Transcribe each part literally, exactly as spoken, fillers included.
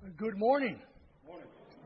Good morning. Morning.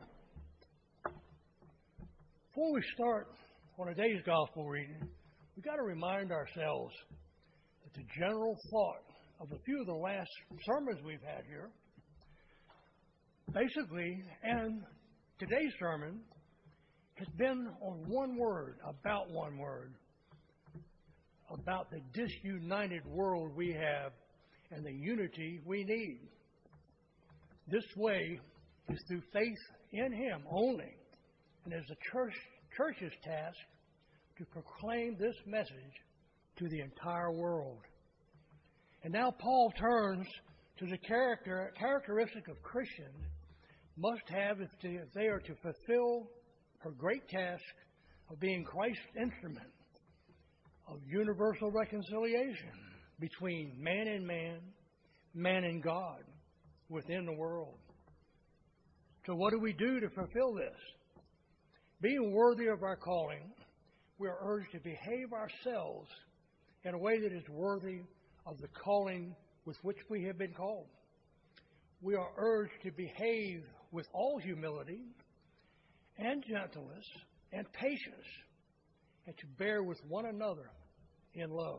Before we start on today's gospel reading, we've got to remind ourselves that the general thought of a few of the last sermons we've had here, basically, and today's sermon has been on one word, about one word, about the disunited world we have and the unity we need. This way is through faith in Him only, and it is the church, church's task to proclaim this message to the entire world. And now Paul turns to the character characteristic of Christians must have if they, if they are to fulfill her great task of being Christ's instrument of universal reconciliation between man and man, man and God within the world. So what do we do to fulfill this? Being worthy of our calling, we are urged to behave ourselves in a way that is worthy of the calling with which we have been called. We are urged to behave with all humility and gentleness and patience, and to bear with one another in love,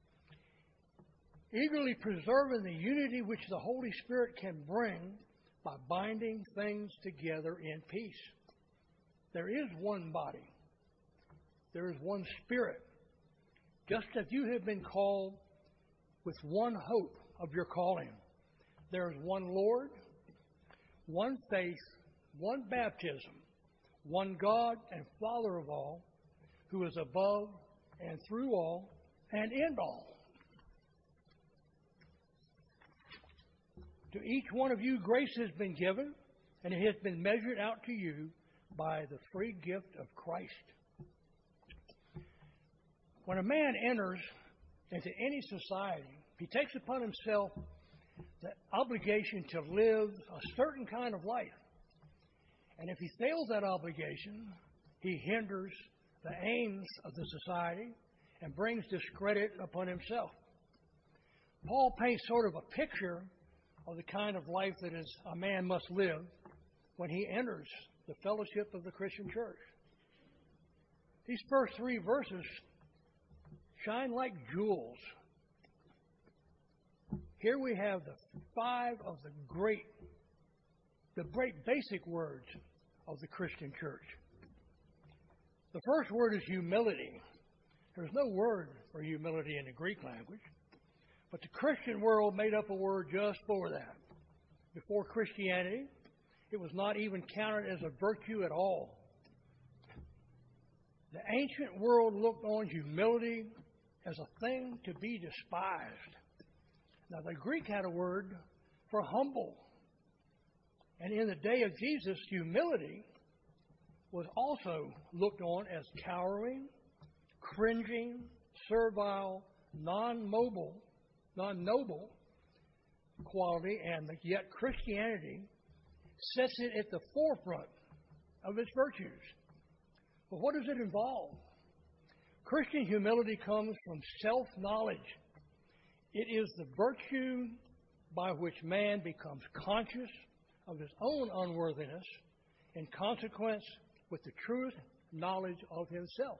eagerly preserving the unity which the Holy Spirit can bring by binding things together in peace. There is one body. There is one Spirit. Just as you have been called with one hope of your calling, there is one Lord, one faith, one baptism, one God and Father of all, who is above and through all and in all. To each one of you, grace has been given, and it has been measured out to you by the free gift of Christ. When a man enters into any society, he takes upon himself the obligation to live a certain kind of life. And if he fails that obligation, he hinders the aims of the society and brings discredit upon himself. Paul paints sort of a picture of the kind of life that is a man must live when he enters the fellowship of the Christian church. These first three verses shine like jewels. Here we have the five of the great, the great basic words of the Christian church. The first word is humility. There's no word for humility in the Greek language, but the Christian world made up a word just for that. Before Christianity, it was not even counted as a virtue at all. The ancient world looked on humility as a thing to be despised. Now, the Greek had a word for humble. And in the day of Jesus, humility was also looked on as cowering, cringing, servile, non-mobile, non-noble quality, and yet Christianity sets it at the forefront of its virtues. But what does it involve? Christian humility comes from self-knowledge. It is the virtue by which man becomes conscious of his own unworthiness in consequence with the truth knowledge of himself.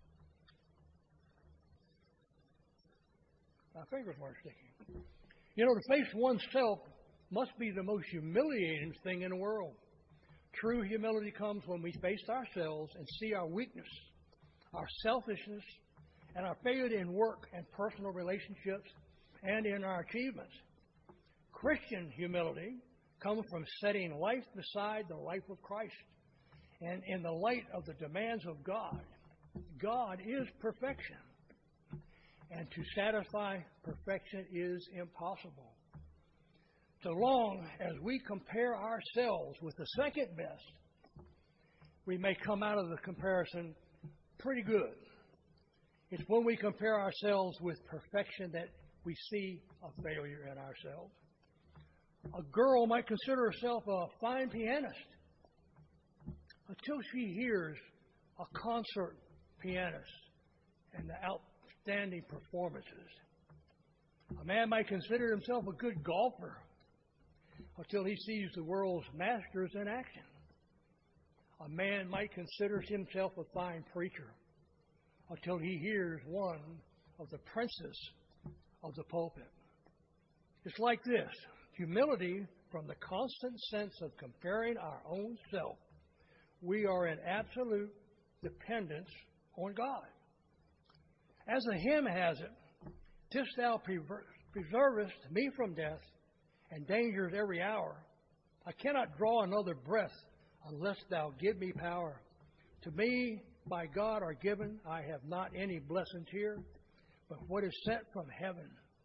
My fingers weren't sticking. You know, to face oneself must be the most humiliating thing in the world. True humility comes when we face ourselves and see our weakness, our selfishness, and our failure in work and personal relationships and in our achievements. Christian humility comes from setting life beside the life of Christ and in the light of the demands of God. God is perfection, and to satisfy perfection is impossible. So long as we compare ourselves with the second best, we may come out of the comparison pretty good. It's when we compare ourselves with perfection that we see a failure in ourselves. A girl might consider herself a fine pianist until she hears a concert pianist and the outstanding performances. A man might consider himself a good golfer until he sees the world's masters in action. A man might consider himself a fine preacher until he hears one of the princes of the pulpit. It's like this: humility from the constant sense of comparing our own self. We are in absolute dependence on God. As the hymn has it, "'Tis thou preservest me from death and dangers every hour. I cannot draw another breath unless thou give me power. To me by God are given, I have not any blessings here, but what is sent from heaven."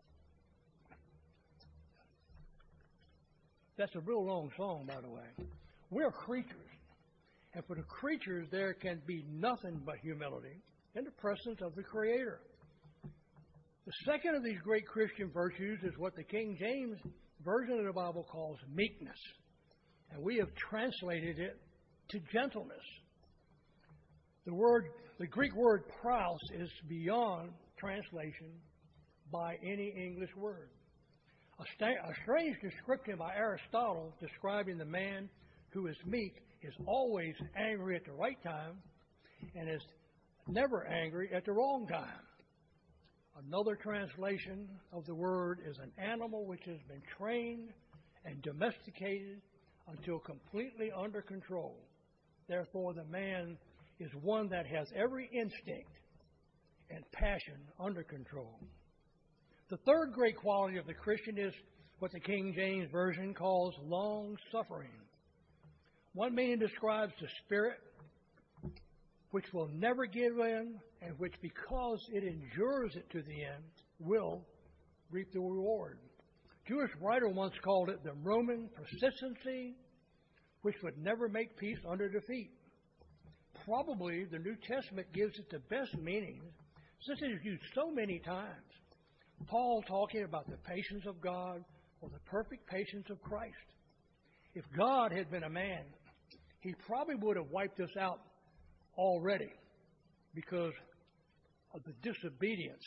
That's a real long song, by the way. We're creatures. And for the creatures, there can be nothing but humility in the presence of the Creator. The second of these great Christian virtues is what the King James Version of the Bible calls meekness. And we have translated it to gentleness. The word, the Greek word praus is beyond translation by any English word. A, sta- a strange description by Aristotle describing the man who is meek is always angry at the right time and is never angry at the wrong time. Another translation of the word is an animal which has been trained and domesticated until completely under control. Therefore, the man is one that has every instinct and passion under control. The third great quality of the Christian is what the King James Version calls long-suffering. One meaning describes the spirit which will never give in and which, because it endures it to the end, will reap the reward. A Jewish writer once called it the Roman persistency which would never make peace under defeat. Probably the New Testament gives it the best meaning since it is used so many times. Paul talking about the patience of God or the perfect patience of Christ. If God had been a man, he probably would have wiped us out already because of the disobedience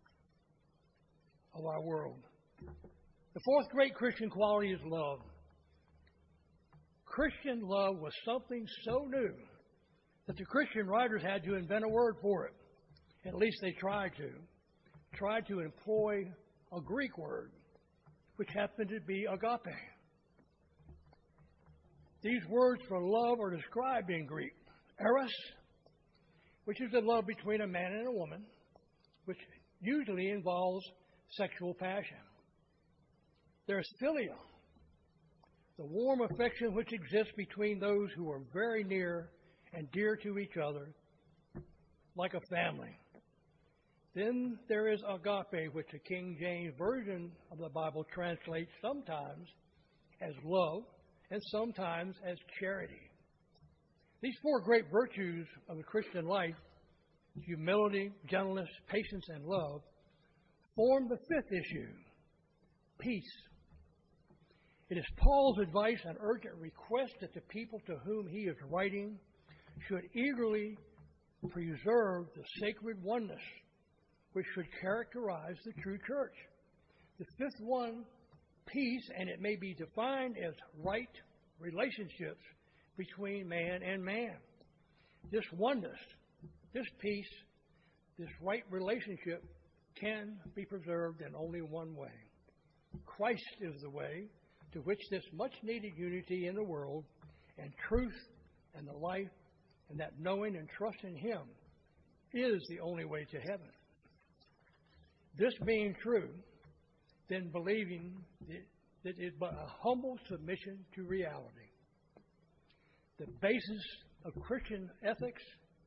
of our world. The fourth great Christian quality is love. Christian love was something so new that the Christian writers had to invent a word for it. At least they tried to. Tried to employ a Greek word, which happened to be agape. These words for love are described in Greek. Eros, which is the love between a man and a woman, which usually involves sexual passion. There's philia, the warm affection which exists between those who are very near and dear to each other, like a family. Then there is agape, which the King James Version of the Bible translates sometimes as love and sometimes as charity. These four great virtues of the Christian life, humility, gentleness, patience, and love, form the fifth issue, peace. It is Paul's advice and urgent request that the people to whom he is writing should eagerly preserve the sacred oneness which should characterize the true church. The fifth one, peace, and it may be defined as right relationships between man and man. This oneness, this peace, this right relationship can be preserved in only one way. Christ is the way to which this much needed unity in the world and truth and the life and that knowing and trusting Him is the only way to heaven. This being true, then believing that it is but a humble submission to reality. The basis of Christian ethics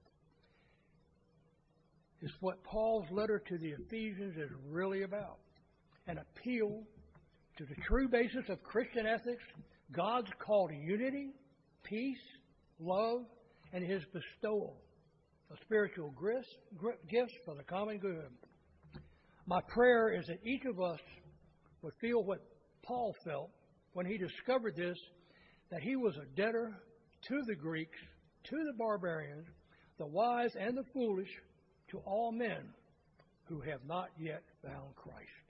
is what Paul's letter to the Ephesians is really about. An appeal to the true basis of Christian ethics, God's call to unity, peace, love, and His bestowal of spiritual gifts for the common good. My prayer is that each of us would feel what Paul felt when he discovered this, that he was a debtor to the Greeks, to the barbarians, the wise and the foolish, to all men who have not yet found Christ.